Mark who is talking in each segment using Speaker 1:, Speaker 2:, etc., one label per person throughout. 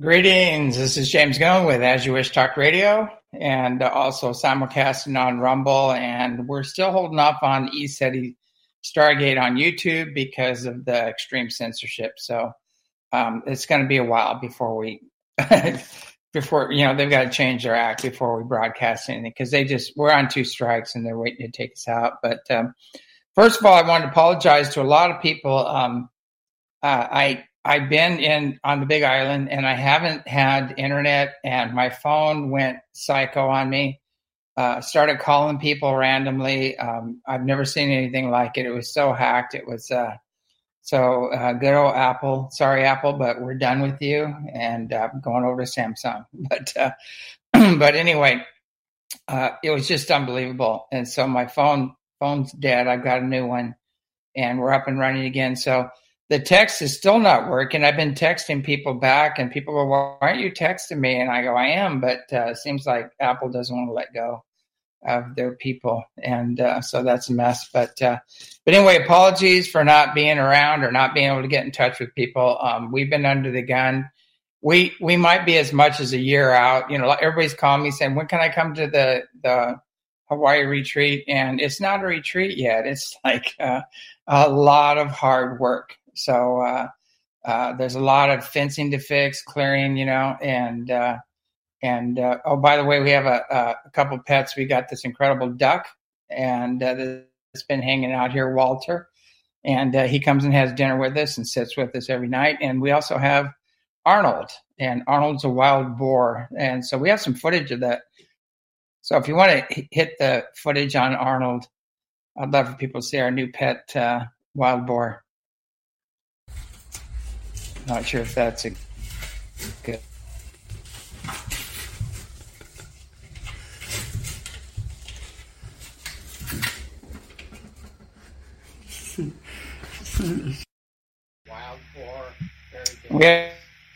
Speaker 1: Greetings. This is James Gunn with As You Wish Talk Radio and also simulcasting on Rumble. And we're still holding off on ECETI Stargate on YouTube because of the extreme censorship. So it's going to be a while before we, before, they've got to change their act before we broadcast anything because we're on 2 strikes and they're waiting to take us out. But first of all, I wanted to apologize to a lot of people. I've been on the Big Island and I haven't had internet and my phone went psycho on me. Started calling people randomly. I've never seen anything like it. It was so hacked. It was good old Apple. Sorry, Apple, but we're done with you and I'm going over to Samsung. But anyway, it was just unbelievable. And so my phone's dead. I've got a new one and we're up and running again. So the text is still not working. I've been texting people back and people go, well, why aren't you texting me? And I go, I am, but it seems like Apple doesn't want to let go of their people. And so that's a mess. But anyway, apologies for not being around or not being able to get in touch with people. We've been under the gun. We might be as much as a year out. Everybody's calling me saying, when can I come to the Hawaii retreat? And it's not a retreat yet. It's like a lot of hard work. So there's a lot of fencing to fix, clearing, and oh, by the way, we have a couple pets. We got this incredible duck, and it's been hanging out here, Walter, and he comes and has dinner with us and sits with us every night. And we also have Arnold, and Arnold's a wild boar, and so we have some footage of that. So if you want to hit the footage on Arnold, I'd love for people to see our new pet wild boar. Not sure if that's a good. Wild boar, very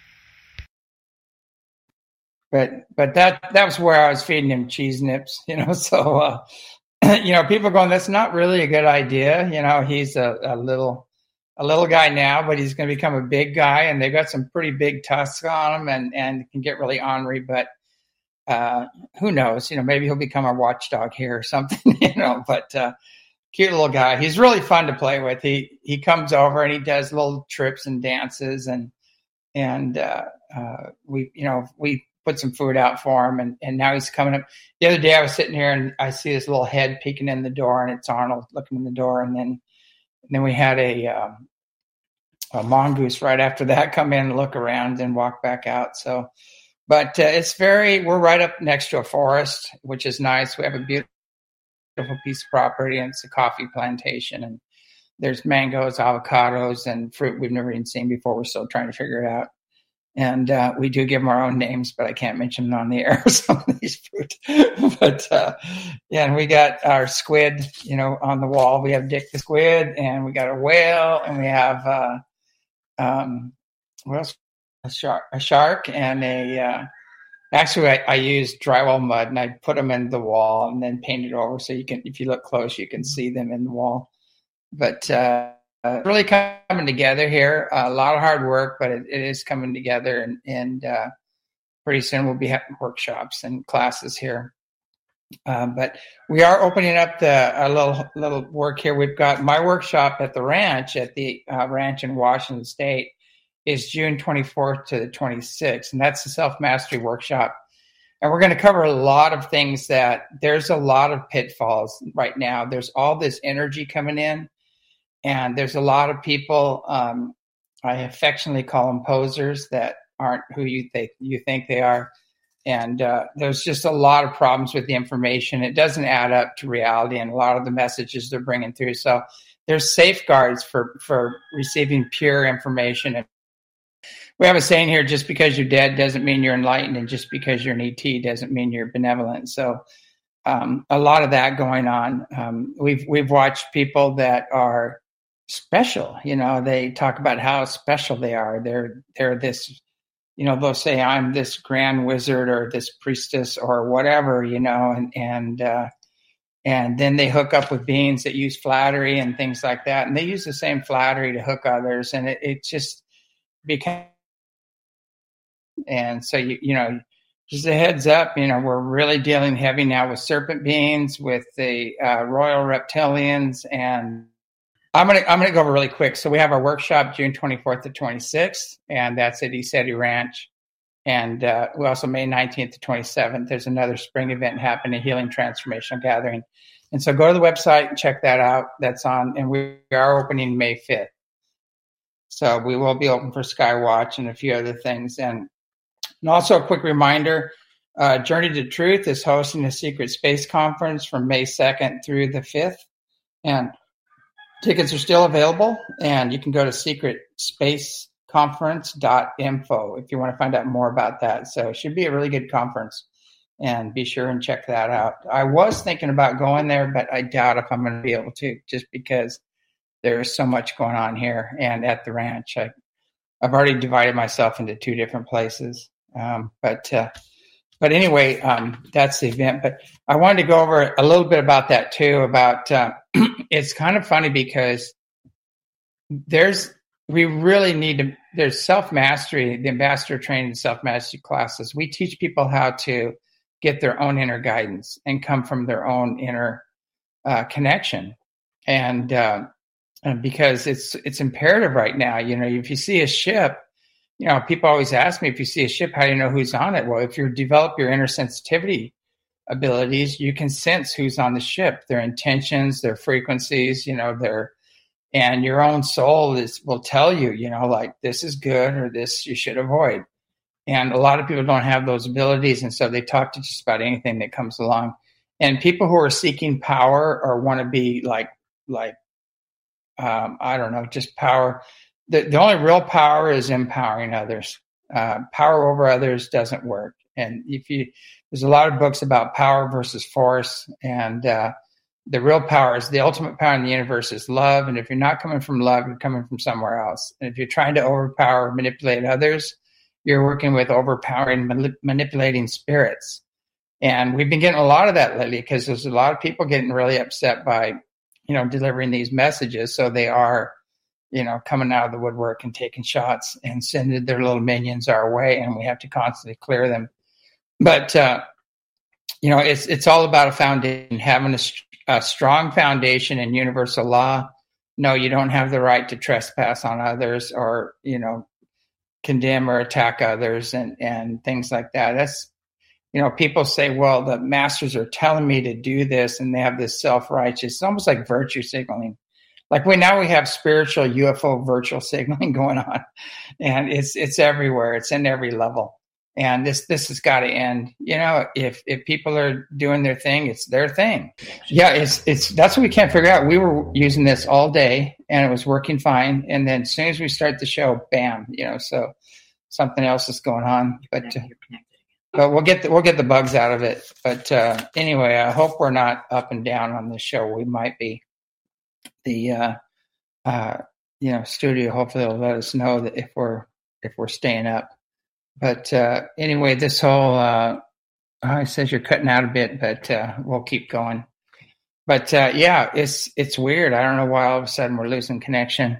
Speaker 1: good. But that was where I was feeding him cheese nips, So people going, that's not really a good idea. He's a little guy now, but he's going to become a big guy, and they've got some pretty big tusks on him and can get really ornery, but who knows, maybe he'll become our watchdog here or something, but cute little guy. He's really fun to play with. He comes over and he does little trips and dances and we put some food out for him and now he's coming up. The other day I was sitting here and I see this little head peeking in the door and it's Arnold looking in the door. And then we had a mongoose right after that come in and look around and walk back out. So, but we're right up next to a forest, which is nice. We have a beautiful piece of property and it's a coffee plantation and there's mangoes, avocados, and fruit we've never even seen before. We're still trying to figure it out. And we do give them our own names, but I can't mention them on the air, some of these fruit. But and we got our squid, on the wall. We have Dick the squid, and we got a whale, and we have what else? A shark, and actually I used drywall mud, and I put them in the wall, and then painted over so you can, if you look close, you can see them in the wall. But really coming together here. A lot of hard work, but it is coming together, and pretty soon we'll be having workshops and classes here. But we are opening up a little work here. We've got my workshop at the ranch in Washington State is June 24th to the 26th, and that's the self-mastery workshop. And we're going to cover a lot of things that there's a lot of pitfalls right now. There's all this energy coming in. And there's a lot of people, I affectionately call them posers, that aren't who you think they are. And there's just a lot of problems with the information. It doesn't add up to reality and a lot of the messages they're bringing through. So there's safeguards for receiving pure information. And we have a saying here, just because you're dead doesn't mean you're enlightened, and just because you're an ET doesn't mean you're benevolent. So a lot of that going on. We've watched people that are special, they talk about how special they are. They're this, they'll say, I'm this grand wizard or this priestess or whatever, and then they hook up with beings that use flattery and things like that. And they use the same flattery to hook others. And it just becomes And so, just a heads up, we're really dealing heavy now with serpent beings, with the royal reptilians. And I'm gonna go over really quick. So we have our workshop June 24th to 26th, and that's at ECETI Ranch. And we also May 19th to 27th. There's another spring event happening, Healing Transformational Gathering. And so go to the website and check that out. That's on, and we are opening May 5th. So we will be open for Skywatch and a few other things. And also a quick reminder, Journey to Truth is hosting a Secret Space Conference from May 2nd through the 5th. And tickets are still available, and you can go to secretspaceconference.info if you want to find out more about that. So it should be a really good conference, and be sure and check that out. I was thinking about going there, but I doubt if I'm going to be able to, just because there's so much going on here and at the ranch. I've already divided myself into two different places. But anyway, that's the event. But I wanted to go over a little bit about that too, about it's kind of funny because there's self-mastery, the ambassador training, self-mastery classes. We teach people how to get their own inner guidance and come from their own inner connection. And because it's imperative right now. If you see a ship, people always ask me, if you see a ship, how do you know who's on it? Well, if you develop your inner sensitivity abilities, you can sense who's on the ship, their intentions, their frequencies, and your own soul will tell you, like, this is good or this you should avoid. And a lot of people don't have those abilities, and so they talk to just about anything that comes along. And people who are seeking power or want to be like I don't know, just power. The only real power is empowering others. Power over others doesn't work. And there's a lot of books about power versus force, and the real power is the ultimate power in the universe is love. And if you're not coming from love, you're coming from somewhere else. And if you're trying to overpower, manipulate others, you're working with overpowering, manipulating spirits. And we've been getting a lot of that lately because there's a lot of people getting really upset by, delivering these messages. So they are, coming out of the woodwork and taking shots and sending their little minions our way. And we have to constantly clear them. But, it's all about a foundation, having a strong foundation in universal law. No, you don't have the right to trespass on others or, condemn or attack others and things like that. That's, people say, well, the masters are telling me to do this, and they have this self-righteous, it's almost like virtue signaling. Like we have spiritual UFO virtual signaling going on, and it's everywhere. It's in every level. And this has got to end. If people are doing their thing, it's their thing. Yeah, it's that's what we can't figure out. We were using this all day, and it was working fine. And then as soon as we start the show, bam, so something else is going on. But we'll get the bugs out of it. But anyway, I hope we're not up and down on this show. We might be. The studio hopefully will let us know that if we're staying up. But anyway, this whole it says you're cutting out a bit, but we'll keep going. But it's weird. I don't know why all of a sudden we're losing connection.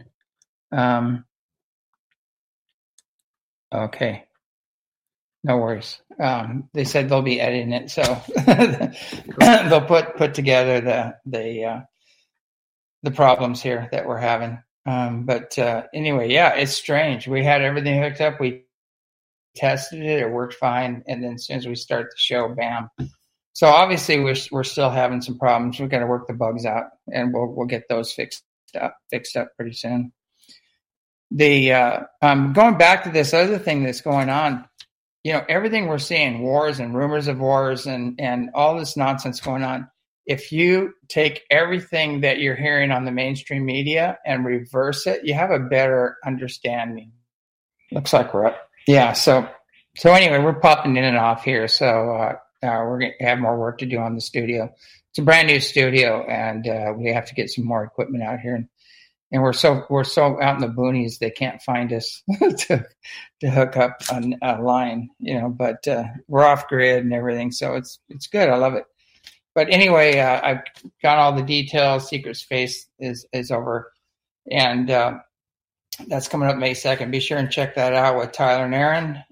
Speaker 1: Okay. No worries. They said they'll be editing it, so they'll put together the problems here that we're having. But anyway, it's strange. We had everything hooked up. We tested it. It worked fine. And then as soon as we start the show, bam. So obviously we're still having some problems. We've got to work the bugs out, and we'll get those fixed up pretty soon. The going back to this other thing that's going on, everything we're seeing, wars and rumors of wars and all this nonsense going on. If you take everything that you're hearing on the mainstream media and reverse it, you have a better understanding. Looks like we're up. Yeah. So anyway, we're popping in and off here. So we're going to have more work to do on the studio. It's a brand new studio, and we have to get some more equipment out here. And we're so out in the boonies, they can't find us to hook up a line, but we're off grid and everything. So it's good. I love it. But anyway, I've got all the details. Secret Space is over, and that's coming up May 2nd. Be sure and check that out with Tyler and Aaron.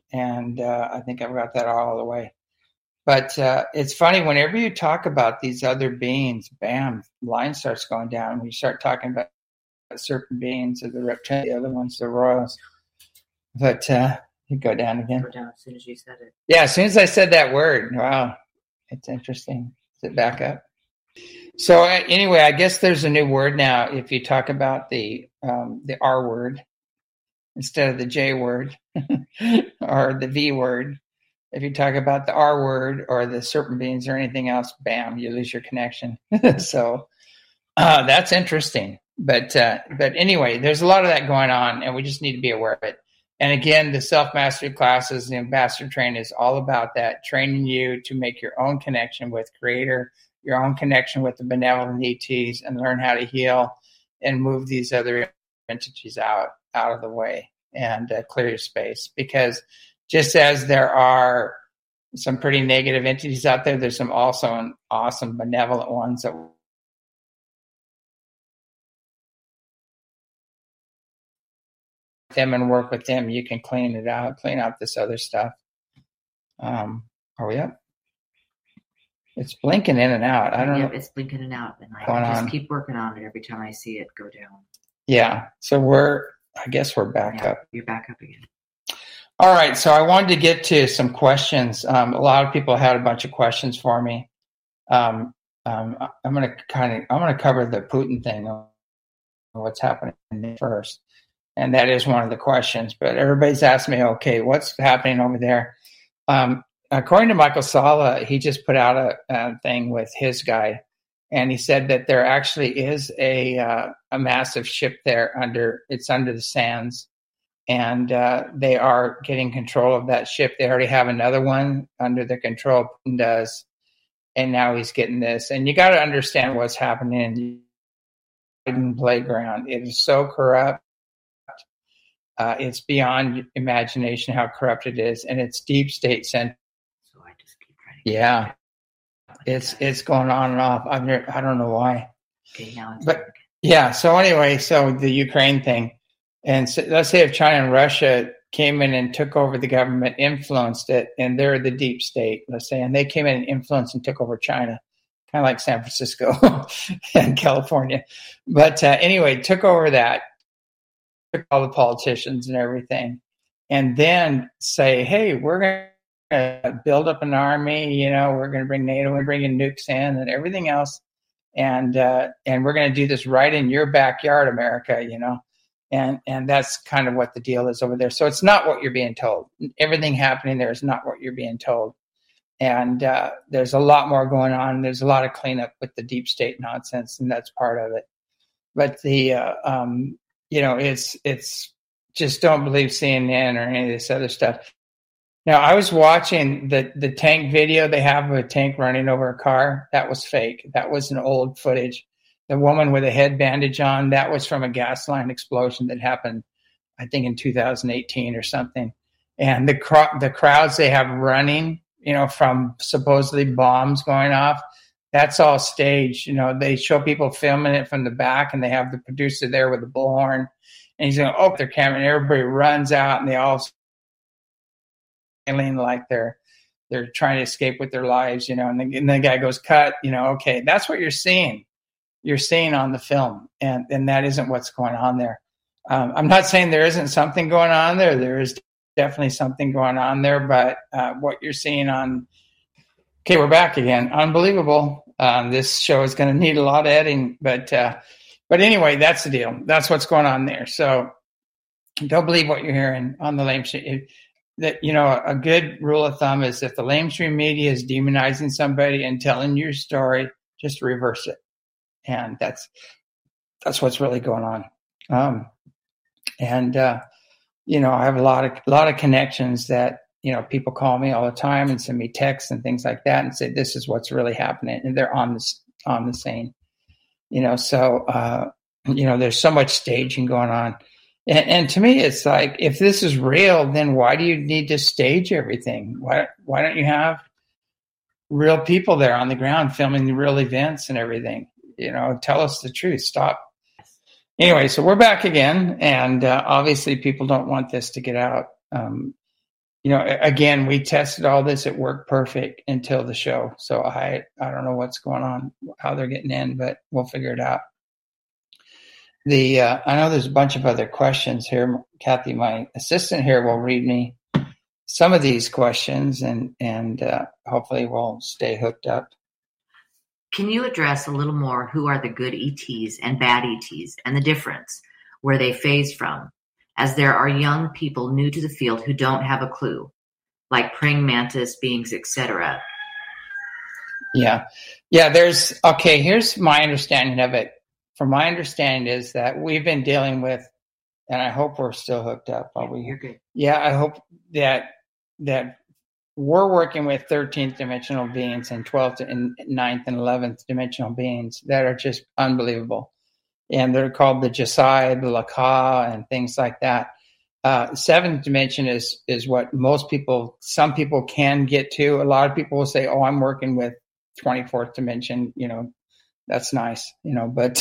Speaker 1: and I think I've got that all the way. But it's funny, whenever you talk about these other beings, bam, line starts going down. When you start talking about certain beings, or the reptilians, the other ones, the royals. But you go down again.
Speaker 2: Go down as soon as you said it.
Speaker 1: Yeah, as soon as I said that word. Wow, it's interesting. Is it back up? So anyway, I guess there's a new word now. If you talk about the R word instead of the J word or the V word, if you talk about the R word or the serpent beings or anything else, bam, you lose your connection. So that's interesting. But anyway, there's a lot of that going on, and we just need to be aware of it. And again, the self-mastery classes, the ambassador training is all about that, training you to make your own connection with Creator, your own connection with the benevolent ETs, and learn how to heal and move these other entities out of the way and clear your space. Because just as there are some pretty negative entities out there, there's some also awesome benevolent ones that them and work with them. You can clean out this other stuff. Are we up? It's blinking in and out. I don't know.
Speaker 2: It's blinking in and out, and I just keep working on it every time I see it go down.
Speaker 1: Yeah. So I guess we're back up.
Speaker 2: You're back up again.
Speaker 1: All right. So I wanted to get to some questions. A lot of people had a bunch of questions for me. I'm going to cover the Putin thing, what's happening first. And that is one of the questions. But everybody's asked me, okay, what's happening over there? According to Michael Salla, he just put out a thing with his guy, and he said that there actually is a massive ship there under the sands, and they are getting control of that ship. They already have another one under their control, Putin does, and now he's getting this. And you got to understand what's happening in the Biden playground. It is so corrupt. It's beyond imagination how corrupt it is, and it's deep state centered.
Speaker 2: So I just keep trying.
Speaker 1: Yeah, it's going on and off. I don't know why.
Speaker 2: Okay, now it's
Speaker 1: but yeah. So anyway, so the Ukraine thing, and so let's say if China and Russia came in and took over the government, influenced it, and they're the deep state, let's say, and they came in and influenced and took over China, kind of like San Francisco and California. But anyway, took over that. All the politicians and everything, and then say, hey, we're going to build up an army, we're going to bring NATO and bring in nukes in and everything else, and we're going to do this right in your backyard, America, and that's kind of what the deal is over there. So it's not what you're being told. Everything happening there is not what you're being told, and there's a lot more going on. There's a lot of cleanup with the deep state nonsense, and that's part of it. But the it's just don't believe CNN or any of this other stuff. Now, I was watching the tank video they have of a tank running over a car. That was fake. That was an old footage. The woman with a head bandage on, that was from a gas line explosion that happened, I think, in 2018 or something. And the crowds they have running, from supposedly bombs going off, that's all staged. They show people filming it from the back, and they have the producer there with the bullhorn, and he's going, oh, their camera, and everybody runs out, and they all feeling like they're trying to escape with their lives, and the guy goes, cut, okay, that's what you're seeing. You're seeing on the film, and that isn't what's going on there. I'm not saying there isn't something going on there. There is definitely something going on there, but what you're seeing on okay, we're back again. Unbelievable. This show is going to need a lot of editing, but anyway, that's the deal. That's what's going on there. So don't believe what you're hearing on the lamestream. That a good rule of thumb is if the lamestream media is demonizing somebody and telling your story, just reverse it, and that's what's really going on. I have a lot of connections that. People call me all the time and send me texts and things like that and say, this is what's really happening. And they're on the scene, so, there's so much staging going on. And to me, it's like, if this is real, then why do you need to stage everything? Why don't you have real people there on the ground filming the real events and everything? Tell us the truth. Stop. Anyway, so we're back again. And obviously people don't want this to get out. again, we tested all this. It worked perfect until the show. So I don't know what's going on, how they're getting in, but we'll figure it out. I know there's a bunch of other questions here. Kathy, my assistant here, will read me some of these questions, and hopefully we'll stay hooked up.
Speaker 2: Can you address a little more who are the good ETs and bad ETs and the difference, where they phase from, as there are young people new to the field who don't have a clue, like praying mantis beings, etc.?
Speaker 1: Yeah. Here's my understanding of it. From my understanding is that we've been dealing with, and I hope we're still hooked up.
Speaker 2: You're good.
Speaker 1: Yeah, I hope that we're working with 13th dimensional beings and 12th and 9th and 11th dimensional beings that are just unbelievable. And they're called the Jasai, the Laka, and things like that. 7th dimension is what some people can get to. A lot of people will say, oh, I'm working with 24th dimension, that's nice, but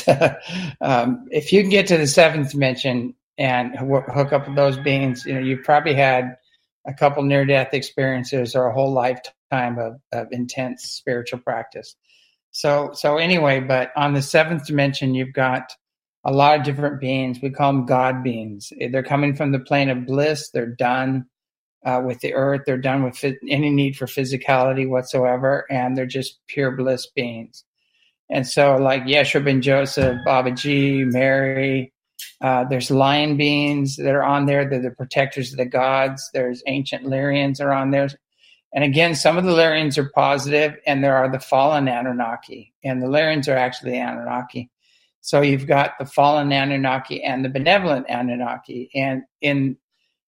Speaker 1: if you can get to the 7th dimension and hook up with those beings, you've probably had a couple near-death experiences or a whole lifetime of intense spiritual practice. So anyway, but on the 7th dimension, you've got a lot of different beings. We call them God beings. They're coming from the plane of bliss. They're done with the earth. They're done with any need for physicality whatsoever, and they're just pure bliss beings. And so like Yeshua ben Joseph, Babaji, Mary, there's lion beings that are on there. They're the protectors of the gods. There's ancient Lyrians are on there. And again, some of the Lyrians are positive, and there are the fallen Anunnaki. And the Lyrians are actually the Anunnaki. So you've got the fallen Anunnaki and the benevolent Anunnaki. And in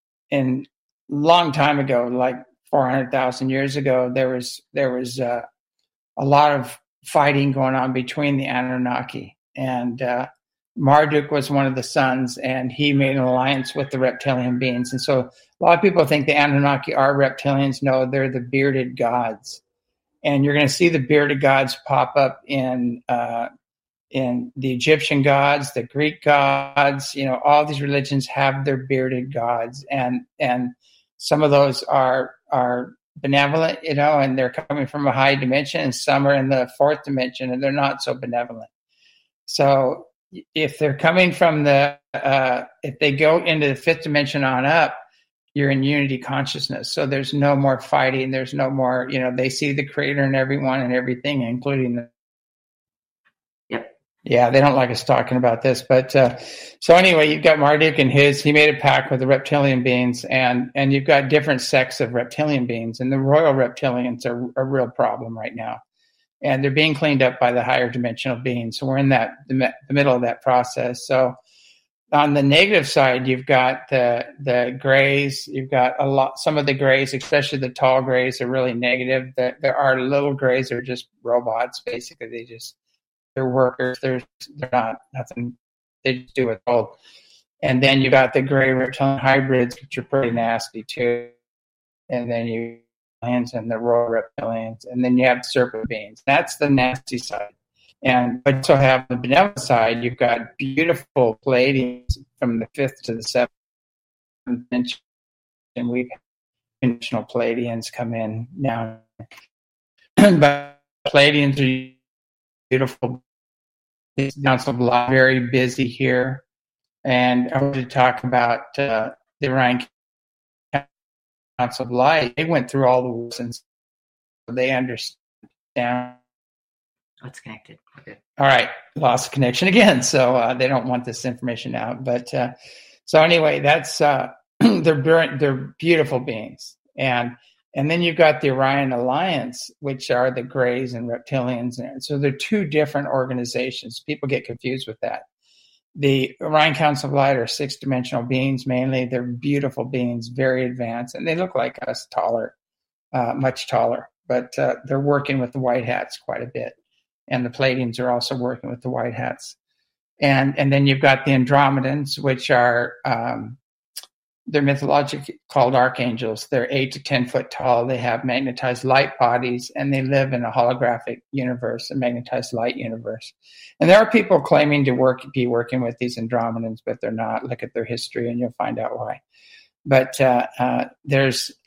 Speaker 1: long time ago, like 400,000 years ago, there was a lot of fighting going on between the Anunnaki, and Marduk was one of the sons, and he made an alliance with the reptilian beings. And so a lot of people think the Anunnaki are reptilians. No, they're the bearded gods, and you're going to see the bearded gods pop up in the Egyptian gods, the Greek gods. All these religions have their bearded gods, and some of those are benevolent, and they're coming from a high dimension, and some are in the 4th dimension, and they're not so benevolent. So if they're coming from if they go into the 5th dimension on up, you're in unity consciousness. So there's no more fighting. There's no more, they see the creator in everyone and everything, including the.
Speaker 2: Yep.
Speaker 1: Yeah, they don't like us talking about this, but so anyway, you've got Marduk and he made a pact with the reptilian beings, and you've got different sects of reptilian beings, and the royal reptilians are a real problem right now, and they're being cleaned up by the higher dimensional beings. So we're in the middle of that process. So on the negative side, you've got the grays. You've got some of the grays, especially the tall grays, are really negative. There are little grays are just robots, basically. They're workers. They're not nothing. They just do what's told. And then you got the gray reptilian hybrids, which are pretty nasty too. And then you have and the royal reptilians, and then you have serpent beings. That's the nasty side. But you also have the benevolent side. You've got beautiful Pleiadians from the 5th to the 7th dimension, and we've had conventional Pleiadians come in now. But Pleiadians are beautiful. It's very busy here, and I want to talk about the Orion Council of Light. They went through all the wars, and so they understand.
Speaker 2: It's connected. Okay.
Speaker 1: All right, lost connection again. So they don't want this information out. But so anyway, that's they're beautiful beings, and then you've got the Orion Alliance, which are the Greys and Reptilians, and so they're two different organizations. People get confused with that. The Orion Council of Light are 6-dimensional beings mainly. They're beautiful beings, very advanced, and they look like us, taller, much taller. But they're working with the white hats quite a bit. And the Pleiadians are also working with the white hats. And then you've got the Andromedans, which are, they're mythologically called archangels. They're 8 to 10 foot tall. They have magnetized light bodies, and they live in a holographic universe, a magnetized light universe. And there are people claiming to be working with these Andromedans, but they're not. Look at their history, and you'll find out why. But there's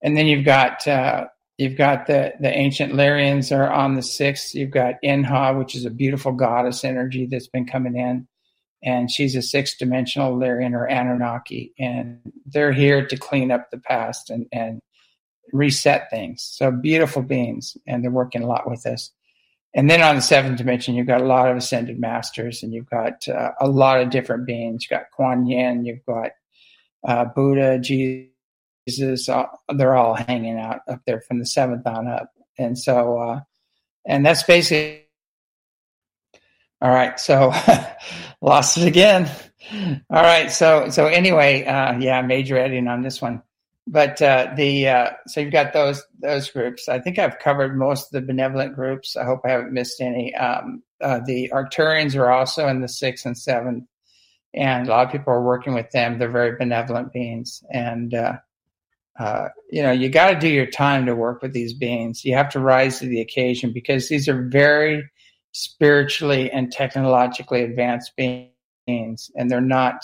Speaker 1: And then you've got the ancient Lyrians are on the 6th. You've got Inha, which is a beautiful goddess energy that's been coming in. And she's a 6th-dimensional Lyrian or Anunnaki. And they're here to clean up the past and reset things. So beautiful beings. And they're working a lot with us. And then on the 7th dimension, you've got a lot of ascended masters. And you've got a lot of different beings. You've got Kuan Yin. You've got Buddha, Jesus. They're all hanging out up there from the 7th on up. And so, and that's basically, all right. So lost it again. All right. So anyway, major editing on this one, but, so you've got those groups. I think I've covered most of the benevolent groups. I hope I haven't missed any. The Arcturians are also in the 6th and 7th, and a lot of people are working with them. They're very benevolent beings. And, you got to do your time to work with these beings. You have to rise to the occasion because these are very spiritually and technologically advanced beings, and they're not,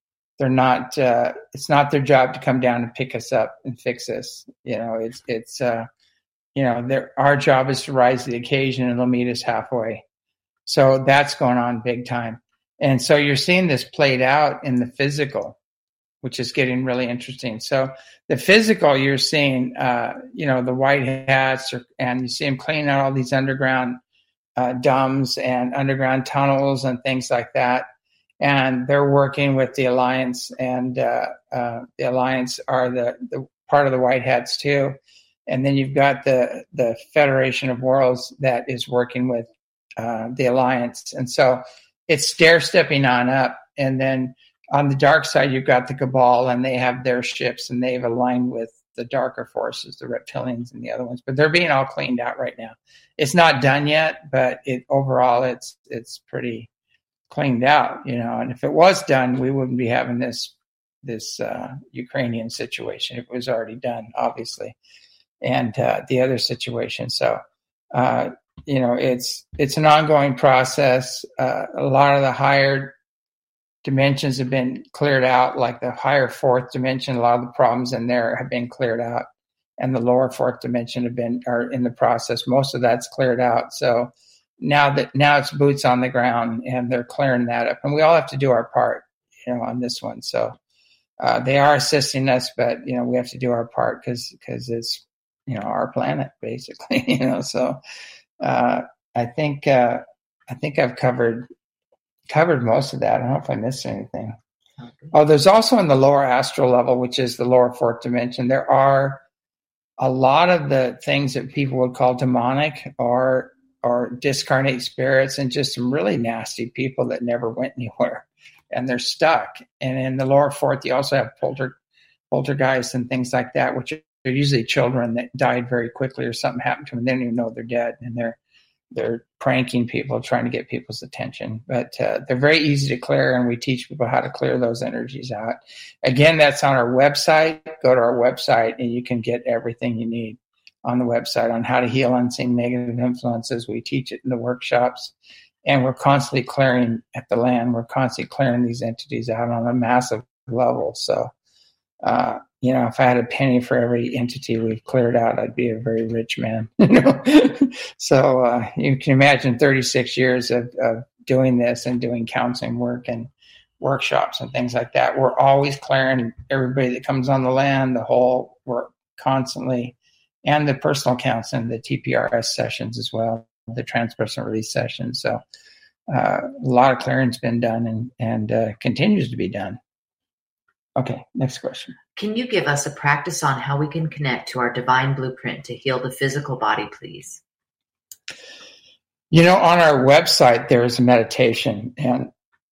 Speaker 1: it's not their job to come down and pick us up and fix us. Our job is to rise to the occasion, and they'll meet us halfway. So that's going on big time. And so you're seeing this played out in the physical, which is getting really interesting. So the physical, you're seeing, the white hats, and you see them cleaning out all these underground dumbs and underground tunnels and things like that. And they're working with the Alliance, and the Alliance are the part of the white hats too. And then you've got the Federation of Worlds that is working with the Alliance. And so it's stair-stepping on up. And then on the dark side, you've got the Cabal, and they have their ships, and they've aligned with the darker forces, the reptilians and the other ones. But they're being all cleaned out right now. It's not done yet, but overall it's pretty cleaned out, And if it was done, we wouldn't be having this Ukrainian situation. It was already done, obviously, and the other situation. So it's an ongoing process. A lot of the higher dimensions have been cleared out, like the higher 4th dimension. A lot of the problems in there have been cleared out, and the lower 4th dimension are in the process. Most of that's cleared out. So now it's boots on the ground, and they're clearing that up, and we all have to do our part, on this one. So they are assisting us, but we have to do our part because it's our planet basically. So I think I've covered most of that. I don't know if I missed anything. Okay. Oh, there's also in the lower astral level, which is the lower 4th dimension, there are a lot of the things that people would call demonic or discarnate spirits, and just some really nasty people that never went anywhere, and they're stuck. And in the lower 4th, you also have poltergeists and things like that, which are usually children that died very quickly or something happened to them. They don't even know they're dead, and they're pranking people, trying to get people's attention. But they're very easy to clear, and we teach people how to clear those energies out. Again, that's on our website. Go to our website, and you can get everything you need on the website on how to heal unseen negative influences. We teach it in the workshops, and we're constantly clearing at the land. We're constantly clearing these entities out on a massive level. So, if I had a penny for every entity we've cleared out, I'd be a very rich man. So you can imagine 36 years of doing this and doing counseling work and workshops and things like that. We're always clearing everybody that comes on the land, the whole work constantly, and the personal counseling, the TPRS sessions as well, the transpersonal release sessions. So a lot of clearing's been done and continues to be done. Okay, next question.
Speaker 2: Can you give us a practice on how we can connect to our divine blueprint to heal the physical body, please?
Speaker 1: On our website, there is a meditation, and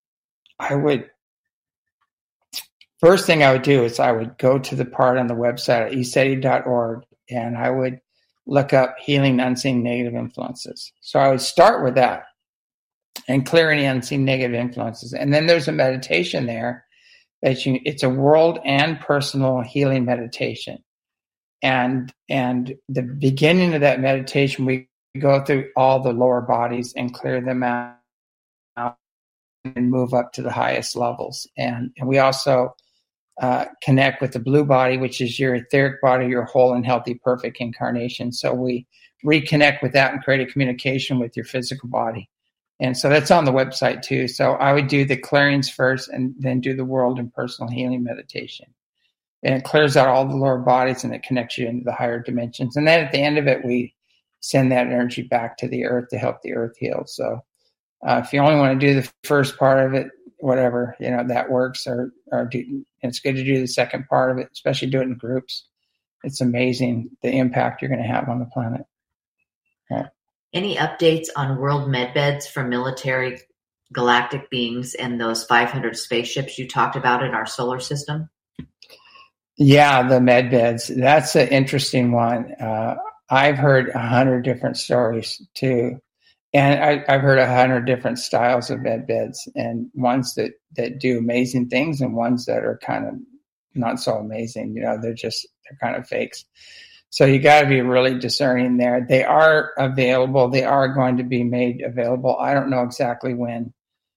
Speaker 1: first thing I would do is I would go to the part on the website at eseti.org, and I would look up healing unseen negative influences. So I would start with that and clear any unseen negative influences. And then there's a meditation there it's a world and personal healing meditation. And the beginning of that meditation, we go through all the lower bodies and clear them out and move up to the highest levels. And we also connect with the blue body, which is your etheric body, your whole and healthy, perfect incarnation. So we reconnect with that and create a communication with your physical body. And so that's on the website too. So I would do the clearings first and then do the world and personal healing meditation. And it clears out all the lower bodies and it connects you into the higher dimensions. And then at the end of it, we send that energy back to the earth to help the earth heal. So if you only want to do the first part of it, whatever, that works, or it's good to do the second part of it, especially do it in groups. It's amazing the impact you're going to have on the planet. Yeah.
Speaker 2: Any updates on world medbeds from military galactic beings and those 500 spaceships you talked about in our solar system?
Speaker 1: Yeah, the medbeds. That's an interesting one. I've heard 100 different stories too. And I've heard 100 different styles of medbeds, and ones that do amazing things and ones that are kind of not so amazing. They're kind of fakes. So you got to be really discerning there. They are available. They are going to be made available. I don't know exactly when.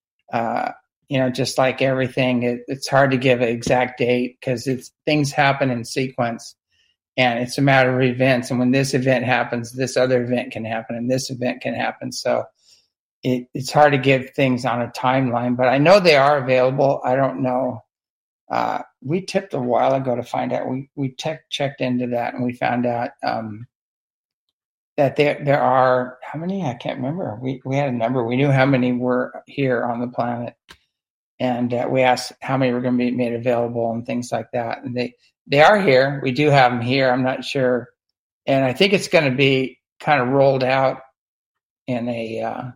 Speaker 1: Just like everything, it's hard to give an exact date because things happen in sequence, and it's a matter of events. And when this event happens, this other event can happen, and this event can happen. So it's hard to give things on a timeline, but I know they are available. I don't know. We tipped a while ago to find out. We checked into that, and we found out that there are, how many? I can't remember. We had a number. We knew how many were here on the planet, and we asked how many were going to be made available and things like that. And they are here. We do have them here. I'm not sure, and I think it's going to be kind of rolled out in a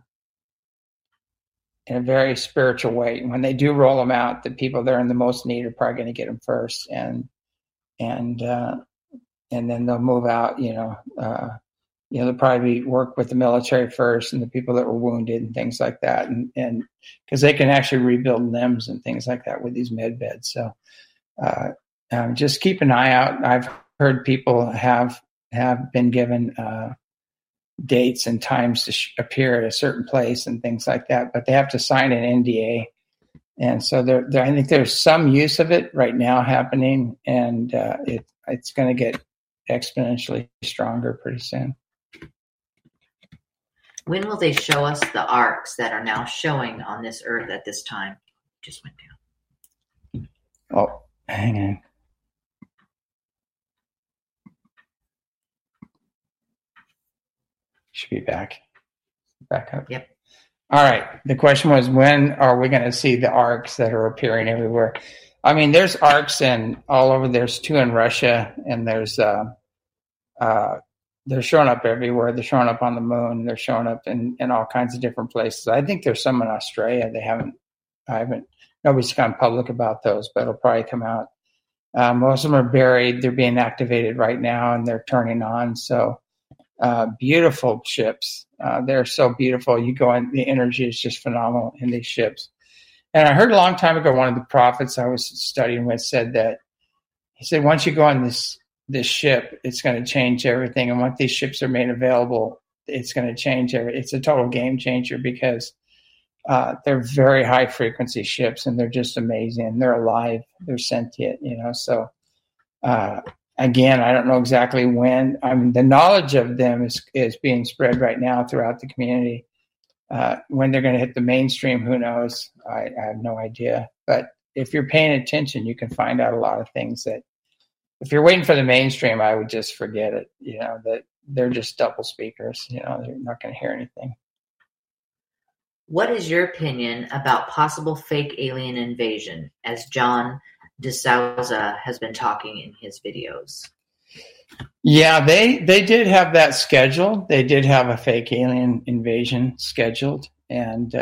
Speaker 1: very spiritual way. When they do roll them out, the people that are in the most need are probably going to get them first, and then they'll move out. They'll probably work with the military first and the people that were wounded and things like that, and because they can actually rebuild limbs and things like that with these med beds. So just keep an eye out. I've heard people have been given dates and times to appear at a certain place and things like that, but they have to sign an NDA. And so I think there's some use of it right now happening, and it's going to get exponentially stronger pretty soon.
Speaker 2: When will they show us the arcs that are now showing on this earth at this time? Just went down.
Speaker 1: Oh, hang on. Should be back up.
Speaker 2: Yep.
Speaker 1: All right. The question was, when are we going to see the arcs that are appearing everywhere? I mean, there's arcs all over. There's 2 in Russia, and there's they're showing up everywhere. They're showing up on the moon. They're showing up in all kinds of different places. I think there's some in Australia. Nobody's gone public about those, but it'll probably come out. Most of them are buried. They're being activated right now, and they're turning on. So beautiful ships. They're so beautiful. You go in, the energy is just phenomenal in these ships. And I heard a long time ago, one of the prophets I was studying with said that, he said, once you go on this ship, it's going to change everything. And once these ships are made available, it's going to change everything. It's a total game changer because they're very high frequency ships, and they're just amazing. They're alive. They're sentient, So again, I don't know exactly when. I mean, the knowledge of them is being spread right now throughout the community. When they're going to hit the mainstream, who knows? I have no idea. But if you're paying attention, you can find out a lot of things that, if you're waiting for the mainstream, I would just forget it. That they're just double speakers. They're not going to hear anything.
Speaker 2: What is your opinion about possible fake alien invasion, as John DeSouza has been talking in his videos?
Speaker 1: Yeah, they did have that scheduled. They did have a fake alien invasion scheduled, and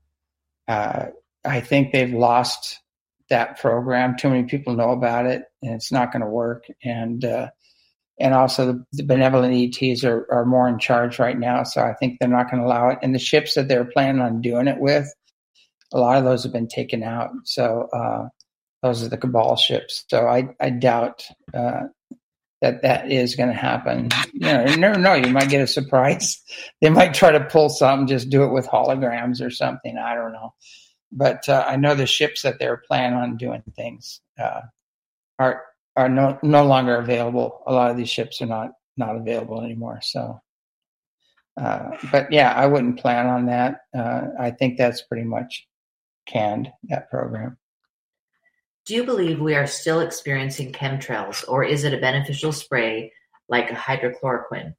Speaker 1: I think they've lost that program. Too many people know about it, and it's not going to work. And also the benevolent ETs are more in charge right now, so I think they're not going to allow it. And the ships that they're planning on doing it with, a lot of those have been taken out. So those are the Cabal ships. So I doubt that is going to happen. You never know. You might get a surprise. They might try to pull something, just do it with holograms or something. I don't know. But I know the ships that they're planning on doing things are no longer available. A lot of these ships are not available anymore. So, but yeah, I wouldn't plan on that. I think that's pretty much canned, that program.
Speaker 2: Do you believe we are still experiencing chemtrails, or is it a beneficial spray like a hydrochloroquine?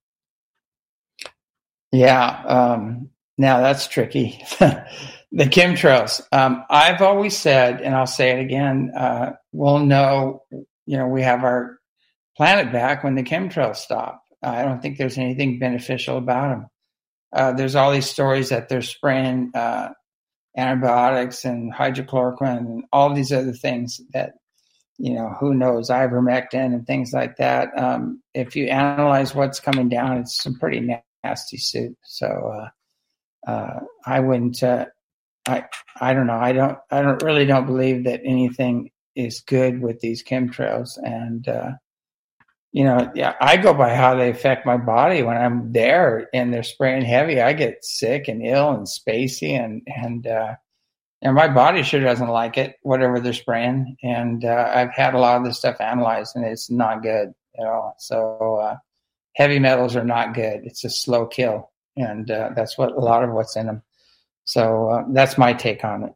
Speaker 1: Yeah, now that's tricky. The chemtrails. I've always said, and I'll say it again, we'll know, we have our planet back when the chemtrails stop. I don't think there's anything beneficial about them. There's all these stories that they're spraying antibiotics and hydrochloroquine and all these other things that, who knows, ivermectin and things like that. If you analyze what's coming down, it's some pretty nasty soup. So I wouldn't. I don't know. I don't believe that anything is good with these chemtrails. And yeah, I go by how they affect my body when I'm there and they're spraying heavy. I get sick and ill and spacey, and my body sure doesn't like it, whatever they're spraying. And I've had a lot of this stuff analyzed, and it's not good at all. So heavy metals are not good. It's a slow kill, and that's what a lot of what's in them. So that's my take on it.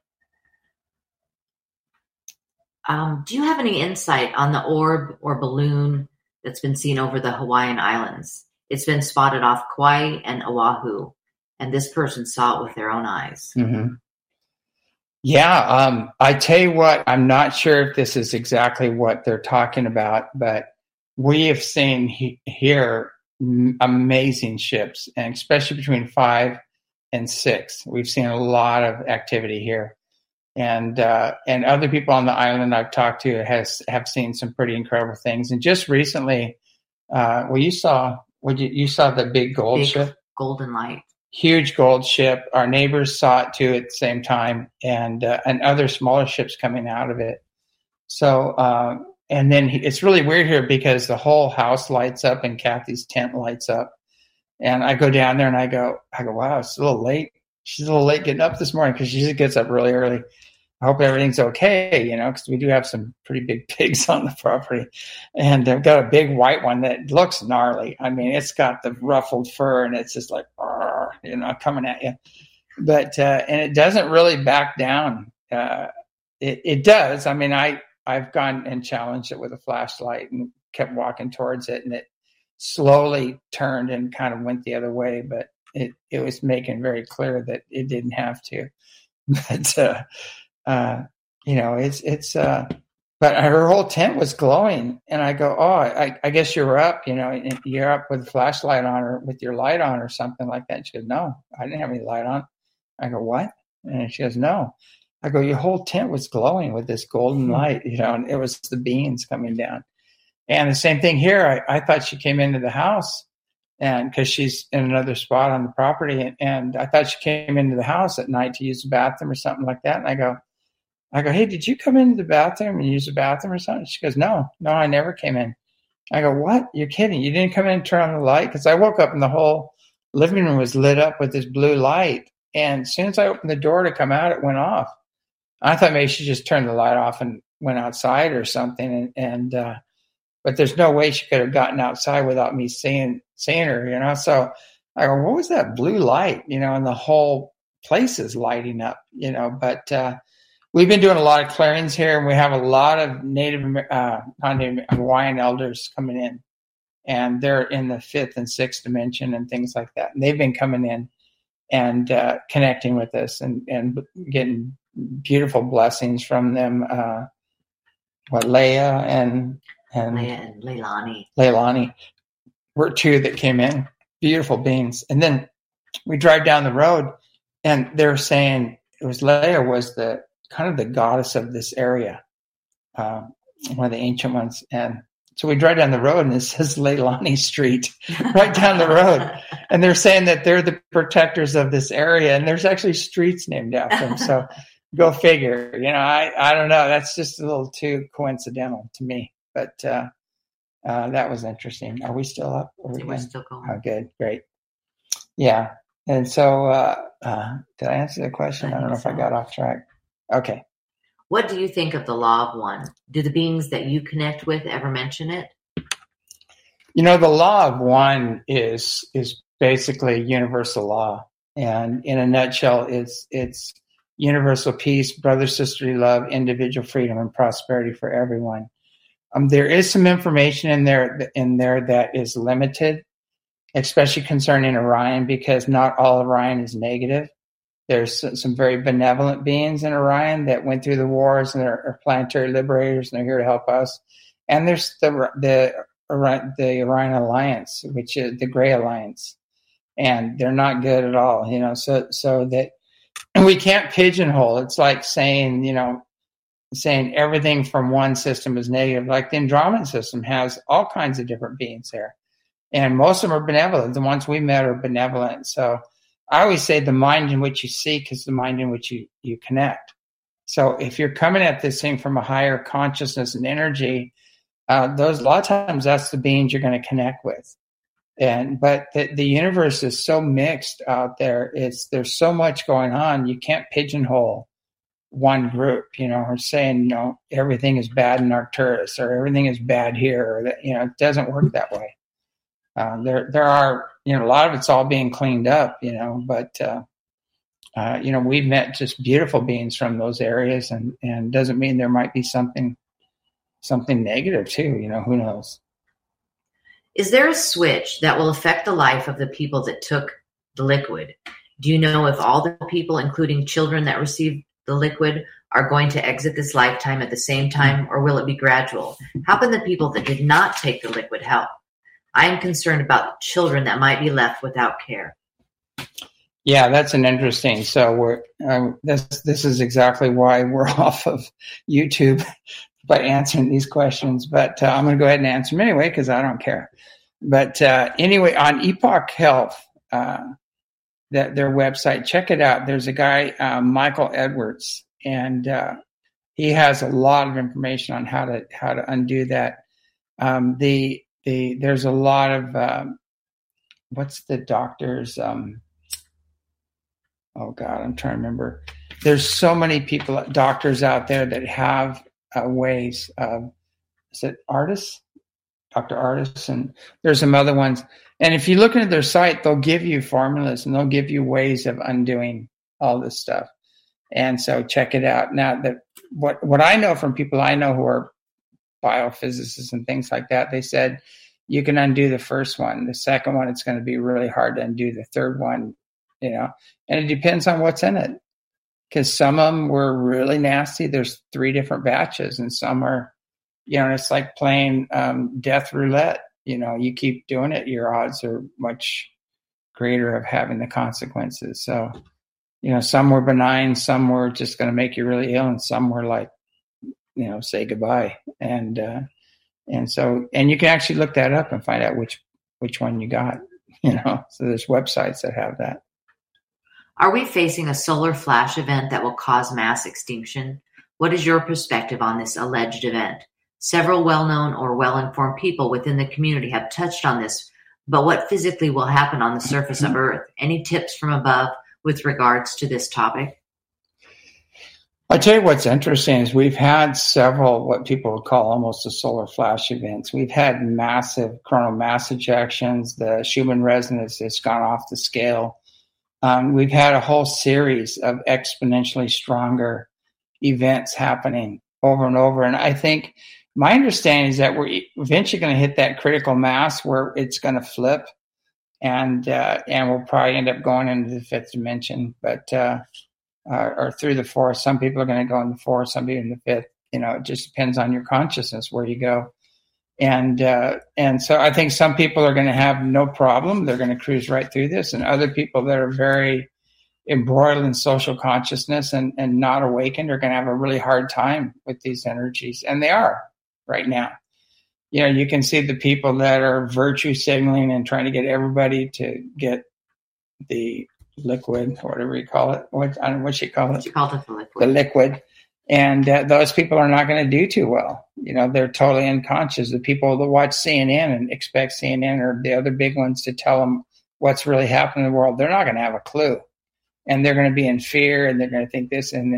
Speaker 2: Do you have any insight on the orb or balloon that's been seen over the Hawaiian Islands? It's been spotted off Kauai and Oahu, and this person saw it with their own eyes.
Speaker 1: Mm-hmm. Yeah, I tell you what, I'm not sure if this is exactly what they're talking about, but we have seen here amazing ships, and especially between 5 and 6. We've seen a lot of activity here. And other people on the island I've talked to have seen some pretty incredible things. And just recently, you saw the big gold ship,
Speaker 2: golden light, huge
Speaker 1: gold ship. Our neighbors saw it too at the same time, and other smaller ships coming out of it. So and then it's really weird here because the whole house lights up and Kathy's tent lights up. And I go down there and I go, wow, it's a little late. She's a little late getting up this morning because she usually gets up really early. I hope everything's okay, because we do have some pretty big pigs on the property. And I've got a big white one that looks gnarly. I mean, it's got the ruffled fur and it's just like, coming at you. But, and it doesn't really back down. It does. I mean, I've gone and challenged it with a flashlight and kept walking towards it, and it slowly turned and kind of went the other way, but it was making very clear that it didn't have to. But but her whole tent was glowing, and I go, I guess you're up, you're up with a flashlight on or with your light on or something like that. And she goes, no, I didn't have any light on. I go, what? And she goes, no. I go, your whole tent was glowing with this golden light, and it was the beams coming down. And the same thing here. I thought she came into the house, and because she's in another spot on the property, and I thought she came into the house at night to use the bathroom or something like that. And I go, hey, did you come into the bathroom and use the bathroom or something? She goes, no, I never came in. I go, what? You're kidding. You didn't come in and turn on the light? Because I woke up and the whole living room was lit up with this blue light. And as soon as I opened the door to come out, it went off. I thought maybe she just turned the light off and went outside or something. But there's no way she could have gotten outside without me seeing her, So I go, what was that blue light? And the whole place is lighting up, But we've been doing a lot of clearings here, and we have a lot of Hawaiian elders coming in, and they're in the 5th and 6th dimension and things like that. And they've been coming in and connecting with us and getting beautiful blessings from them. Leia and Leilani were 2 that came in, beautiful beings. And then we drive down the road, and they're saying it was Leia was the kind of the goddess of this area, one of the ancient ones. And so we drive down the road, and it says Leilani Street right down the road. And they're saying that they're the protectors of this area, and there's actually streets named after them. So go figure. I don't know. That's just a little too coincidental to me. But that was interesting. Are we still up?
Speaker 2: We're still going.
Speaker 1: Oh, good. Great. Yeah. And so did I answer the question? I don't know if I got off track. Okay.
Speaker 2: What do you think of the Law of One? Do the beings that you connect with ever mention it?
Speaker 1: The Law of One is basically universal law. And in a nutshell, it's universal peace, brother, sisterly love, individual freedom, and prosperity for everyone. There is some information in there that is limited, especially concerning Orion, because not all Orion is negative. There's some very benevolent beings in Orion that went through the wars and are planetary liberators, and they're here to help us. And there's the Orion Alliance, which is the Gray Alliance, and they're not good at all. So that we can't pigeonhole. It's like saying everything from one system is negative. Like the Andromedan system has all kinds of different beings there, and most of them are benevolent. The ones we met are benevolent. So I always say the mind in which you seek is the mind in which you connect. So if you're coming at this thing from a higher consciousness and energy, a lot of times that's the beings you're going to connect with. But the universe is so mixed out there. There's so much going on. You can't pigeonhole one group, or saying, everything is bad in Arcturus or everything is bad here, or that, it doesn't work that way. There are, a lot of it's all being cleaned up, but we've met just beautiful beings from those areas, and doesn't mean there might be something negative too, who knows?
Speaker 2: Is there a switch that will affect the life of the people that took the liquid? Do you know if all the people, including children that received the liquid, are going to exit this lifetime at the same time, or will it be gradual? How can the people that did not take the liquid help? I am concerned about children that might be left without care.
Speaker 1: Yeah, that's an interesting. So this is exactly why we're off of YouTube by answering these questions. But I'm going to go ahead and answer them anyway because I don't care. But anyway, on Epoch Health, their website, check it out. There's a guy, Michael Edwards, and he has a lot of information on how to undo that. There's a lot of what's the doctors? Oh God, I'm trying to remember. There's so many doctors out there that have ways of. Is it Artis? Dr. Artis, and there's some other ones. And if you look into their site, they'll give you formulas and they'll give you ways of undoing all this stuff. And so check it out. Now, what I know from people I know who are biophysicists and things like that, they said you can undo the first one. The second one, it's going to be really hard to undo. The third one, and it depends on what's in it. Because some of them were really nasty. There's 3 different batches, and some are, it's like playing death roulette. You keep doing it, your odds are much greater of having the consequences. So, some were benign, some were just going to make you really ill, and some were like, say goodbye. And so you can actually look that up and find out which one you got. So there's websites that have that.
Speaker 2: Are we facing a solar flash event that will cause mass extinction? What is your perspective on this alleged event? Several well-known or well-informed people within the community have touched on this, but what physically will happen on the surface of Earth? Any tips from above with regards to this topic?
Speaker 1: I'll tell you what's interesting is we've had several what people would call almost a solar flash events. We've had massive coronal mass ejections. The Schumann resonance has gone off the scale. We've had a whole series of exponentially stronger events happening over and over. And I think my understanding is that we're eventually going to hit that critical mass where it's going to flip, and we'll probably end up going into the 5th dimension, but or through the 4th. Some people are going to go in the 4th, some people in the 5th. It just depends on your consciousness where you go. And so I think some people are going to have no problem; they're going to cruise right through this, and other people that are very embroiled in social consciousness and not awakened are going to have a really hard time with these energies, and they are right now. You can see the people that are virtue signaling and trying to get everybody to get the liquid, or whatever you call it. What you call it?
Speaker 2: You call it the liquid.
Speaker 1: The liquid. And those people are not going to do too well. They're totally unconscious. The people that watch CNN and expect CNN or the other big ones to tell them what's really happening in the world, they're not going to have a clue. And they're going to be in fear, and they're going to think this. And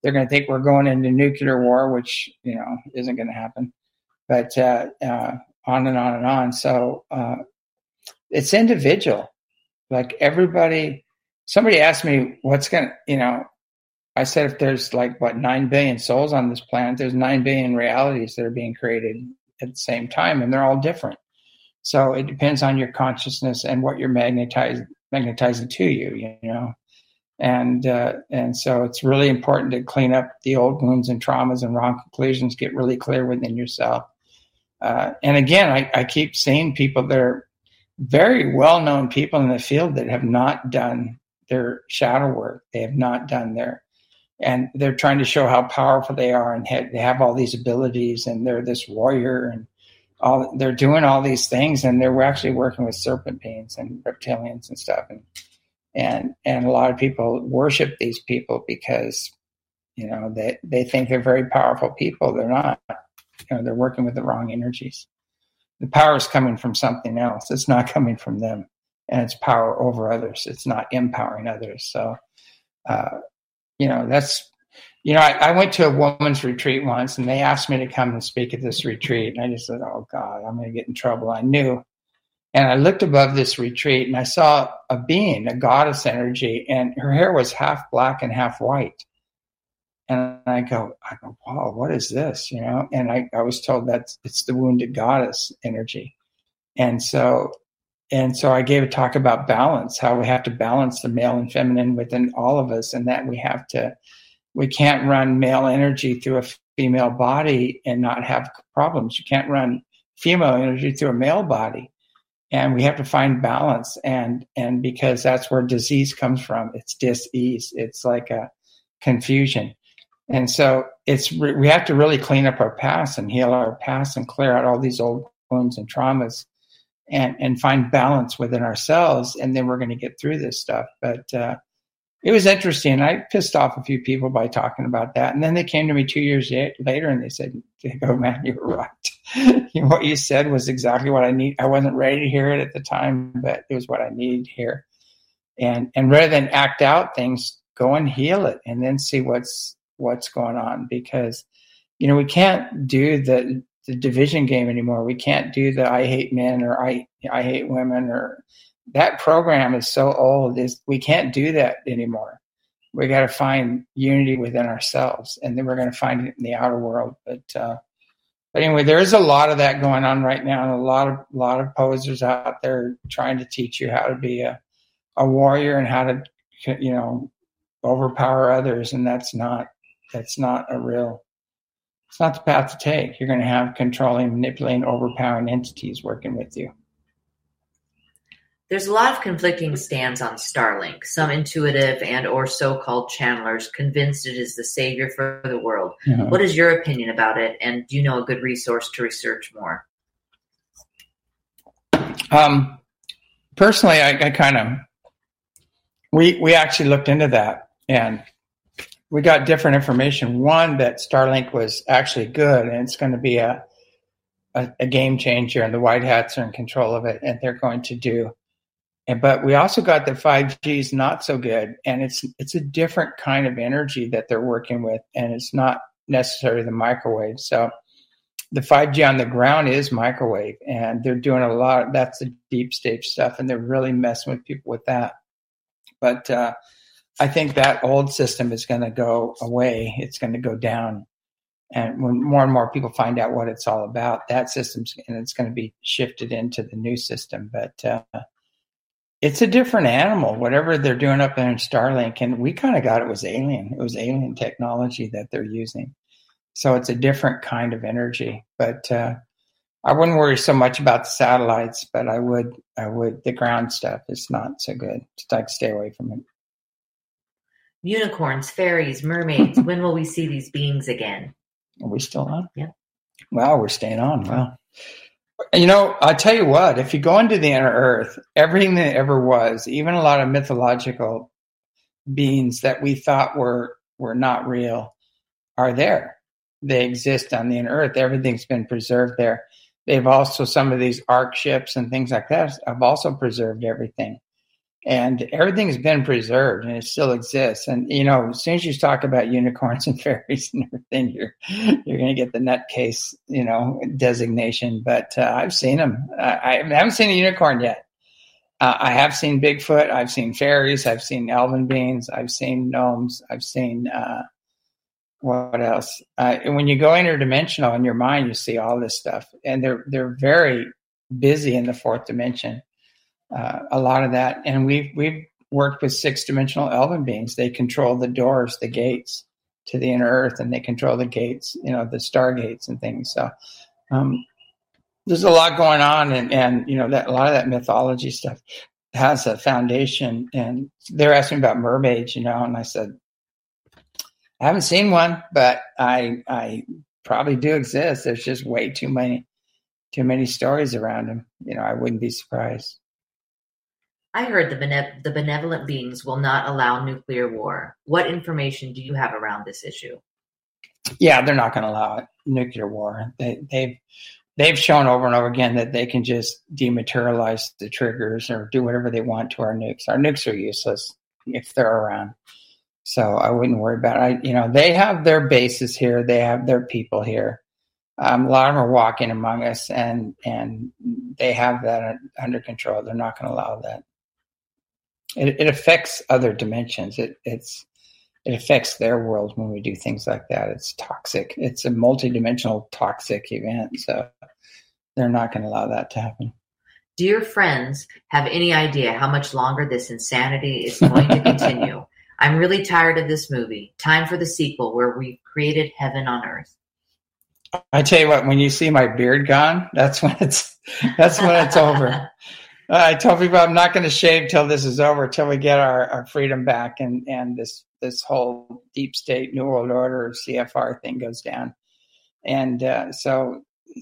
Speaker 1: they're going to think we're going into nuclear war, which, isn't going to happen. But on and on and on. So it's individual. Like somebody asked me I said, if there's 9 billion souls on this planet, there's 9 billion realities that are being created at the same time, and they're all different. So it depends on your consciousness and what you're magnetizing to you, And so it's really important to clean up the old wounds and traumas and wrong conclusions, get really clear within yourself. And again, I keep seeing people that are very well-known people in the field that have not done their shadow work. They have not done and they're trying to show how powerful they are, and they have all these abilities, and they're this warrior, and they're doing all these things, and they're actually working with serpent beings and reptilians and stuff. And a lot of people worship these people because, they think they're very powerful people. They're not. They're working with the wrong energies. The power is coming from something else. It's not coming from them, and it's power over others. It's not empowering others. So, I went to a woman's retreat once, and they asked me to come and speak at this retreat. And I just said, oh God, I'm going to get in trouble. I knew. And I looked above this retreat, and I saw a being, a goddess energy, and her hair was half black and half white. And I go, wow, what is this? And I was told it's the wounded goddess energy. And so I gave a talk about balance, how we have to balance the male and feminine within all of us, and that we can't run male energy through a female body and not have problems. You can't run female energy through a male body. And we have to find balance, and because that's where disease comes from. It's dis-ease. It's like a confusion. And so we have to really clean up our past and heal our past and clear out all these old wounds and traumas and find balance within ourselves. And then we're going to get through this stuff. But it was interesting. I pissed off a few people by talking about that. And then they came to me 2 years later and they go, man, you were right. What you said was exactly what I need. I wasn't ready to hear it at the time, but it was what I needed to hear. And rather than act out things, go and heal it and then see what's going on, because we can't do the division game anymore. We can't do the I hate men or I hate women, or that program is so old. We can't do that anymore. We got to find unity within ourselves, and then we're going to find it in the outer world. But anyway, there's a lot of that going on right now, and a lot of posers out there trying to teach you how to be a warrior and how to overpower others, and that's not it's not the path to take. You're going to have controlling, manipulating, overpowering entities working with you.
Speaker 2: There's a lot of conflicting stands on Starlink. Some intuitive and or so-called channelers convinced it is the savior for the world. Mm-hmm. What is your opinion about it? And do you know a good resource to research more?
Speaker 1: Personally, we actually looked into that, and we got different information. One, that Starlink was actually good, and it's going to be a game changer, and the white hats are in control of it, and they're going to do. But we also got that 5G is not so good, and it's a different kind of energy that they're working with, and it's not necessarily the microwave. So the 5G on the ground is microwave, and they're doing a lot. That's the deep stage stuff, and they're really messing with people with that. But I think that old system is going to go away. It's going to go down. And when more and more people find out what it's all about, that system's, and it's going to be shifted into the new system. But it's a different animal, whatever they're doing up there in Starlink. And we kind of got it was alien. It was alien technology that they're using. So it's a different kind of energy. But I wouldn't worry so much about the satellites, but I would, the ground stuff is not so good. Just like stay away from it.
Speaker 2: Unicorns, fairies, mermaids. When will we see these beings again?
Speaker 1: Are we still on?
Speaker 2: Yeah.
Speaker 1: Wow, we're staying on. Wow. I'll tell you what, if you go into the inner earth, everything that ever was, even a lot of mythological beings that we thought were not real, are there. They exist on the inner earth. Everything's been preserved there. They've also, some of these ark ships and things like that have also preserved everything. and everything's been preserved and it still exists. And, as soon as you talk about unicorns and fairies and everything, you're going to get the nutcase, designation. But I've seen them. I haven't seen a unicorn yet. I have seen Bigfoot. I've seen fairies. I've seen elven beings. I've seen gnomes. I've seen, what else? When you go interdimensional in your mind, you see all this stuff. And they're very busy in the fourth dimension. A lot of that. And we've worked with 6-dimensional elven beings. They control the doors, the gates to the inner earth, and they control the gates, the stargates and things. So, there's a lot going on, and that a lot of that mythology stuff has a foundation. And they're asking about mermaids, and I said, I haven't seen one, but I probably do exist. There's just way too many stories around them. I wouldn't be surprised.
Speaker 2: I heard the benevolent beings will not allow nuclear war. What information do you have around this issue?
Speaker 1: Yeah, they're not going to allow it. Nuclear war. They've shown over and over again that they can just dematerialize the triggers or do whatever they want to our nukes. Our nukes are useless if they're around. So I wouldn't worry about it. They have their bases here. They have their people here. A lot of them are walking among us, and they have that under control. They're not going to allow that. It affects other dimensions. It affects their world when we do things like that. It's toxic. It's a multidimensional toxic event. So they're not going to allow that to happen.
Speaker 2: Do your friends have any idea how much longer this insanity is going to continue? I'm really tired of this movie. Time for the sequel where we've created heaven on earth.
Speaker 1: I tell you what, when you see my beard gone, that's when it's over. I told people I'm not going to shave till this is over, till we get our freedom back, and this whole deep state New World Order CFR thing goes down. And so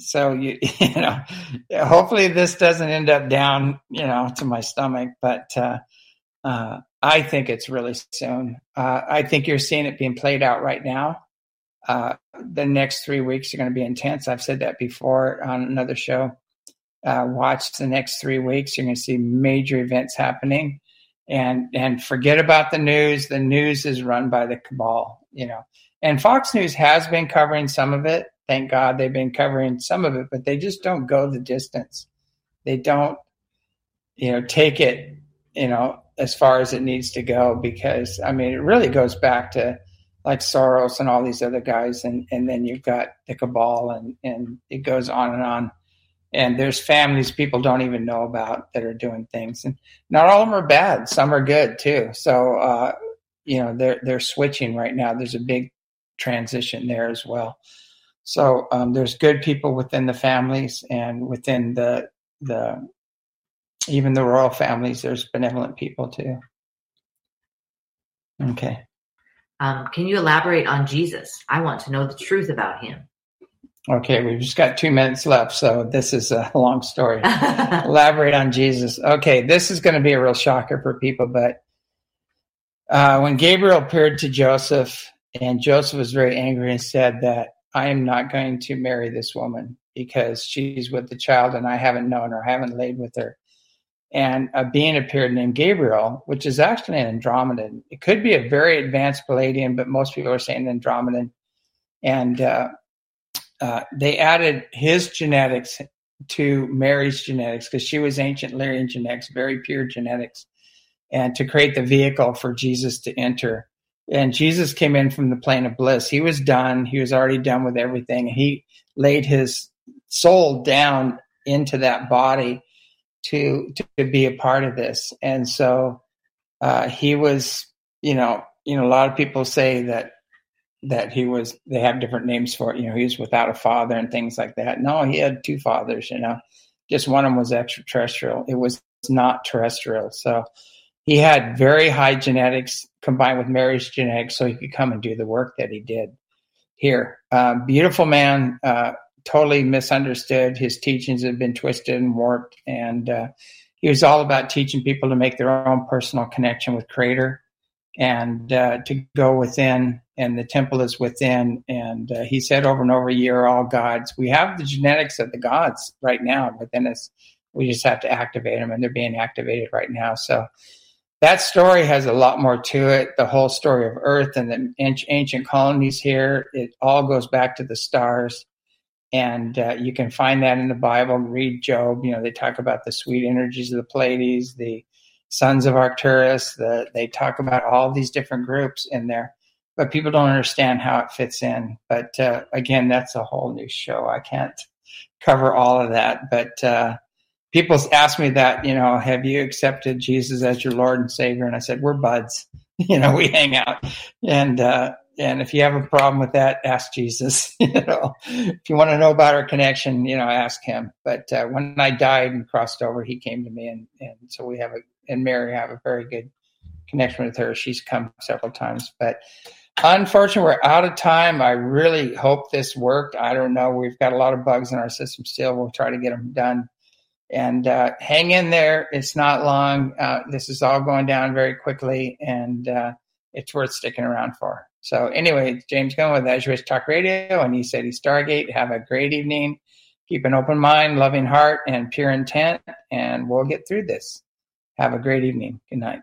Speaker 1: hopefully this doesn't end up down to my stomach, but I think it's really soon. I think you're seeing it being played out right now. The next 3 weeks are going to be intense. I've said that before on another show. Watch the next 3 weeks. You're going to see major events happening, and forget about the news. The news is run by the cabal, and Fox News has been covering some of it. Thank God they've been covering some of it, but they just don't go the distance. They don't, take it, as far as it needs to go, because it really goes back to like Soros and all these other guys. And then you've got the cabal, and it goes on and on. And there's families people don't even know about that are doing things, and not all of them are bad. Some are good too. So, they're switching right now. There's a big transition there as well. So, there's good people within the families, and within the even the royal families, there's benevolent people too. Okay.
Speaker 2: Can you elaborate on Jesus? I want to know the truth about him.
Speaker 1: Okay, we've just got 2 minutes left, so this is a long story. Elaborate on Jesus. Okay, this is going to be a real shocker for people, but when Gabriel appeared to Joseph, and Joseph was very angry and said that I am not going to marry this woman because she's with the child and I haven't known her, I haven't laid with her. And a being appeared named Gabriel, which is actually an Andromedan. It could be a very advanced Palladian, but most people are saying Andromedan. And they added his genetics to Mary's genetics because she was ancient Lyrian genetics, very pure genetics, and to create the vehicle for Jesus to enter. And Jesus came in from the plane of bliss. He was done. He was already done with everything. He laid his soul down into that body to be a part of this. And so he was, a lot of people say that he was, they have different names for it. He was without a father and things like that. No, he had 2 fathers, just one of them was extraterrestrial. It was not terrestrial. So he had very high genetics combined with Mary's genetics so he could come and do the work that he did here. Beautiful man, totally misunderstood. His teachings have been twisted and warped. And he was all about teaching people to make their own personal connection with Creator and to go within, and the temple is within. And he said over and over, ye are all gods. We have the genetics of the gods right now within us. We just have to activate them, and they're being activated right now. So that story has a lot more to it. The whole story of Earth and the ancient colonies here, it all goes back to the stars. And you can find that in the Bible. Read Job. They talk about the sweet energies of the Pleiades, the sons of Arcturus. They talk about all these different groups in there. But people don't understand how it fits in. But again, that's a whole new show. I can't cover all of that. But people ask me that, have you accepted Jesus as your Lord and Savior? And I said, we're buds. We hang out. And if you have a problem with that, ask Jesus. If you want to know about our connection, ask him. But when I died and crossed over, he came to me, and so we and Mary have a very good connection with her. She's come several times, but unfortunately, we're out of time. I really hope this worked. I don't know. We've got a lot of bugs in our system still. We'll try to get them done. And hang in there. It's not long. This is all going down very quickly, and it's worth sticking around for. So anyway, James Gunn with As You Wish Talk Radio, and he said he's Stargate. Have a great evening. Keep an open mind, loving heart, and pure intent, and we'll get through this. Have a great evening. Good night.